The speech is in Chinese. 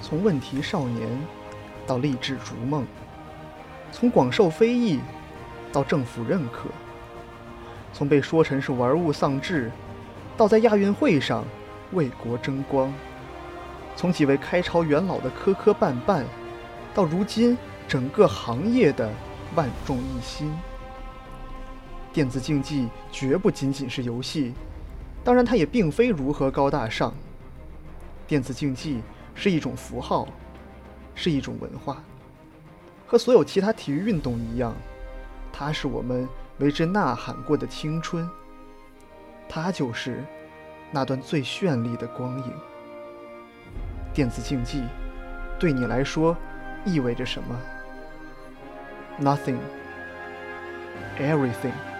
从问题少年到励志逐梦，从广受非议到政府认可，从被说成是玩物丧志，到在亚运会上为国争光，从几位开朝元老的磕磕绊绊，到如今整个行业的万众一心。电子竞技绝不仅仅是游戏，当然它也并非如何高大上。电子竞技是一种符号，是一种文化，和所有其他体育运动一样，它是我们为之呐喊过的青春，它就是那段最绚丽的光影。电子竞技对你来说意味着什么？ Nothing, everything.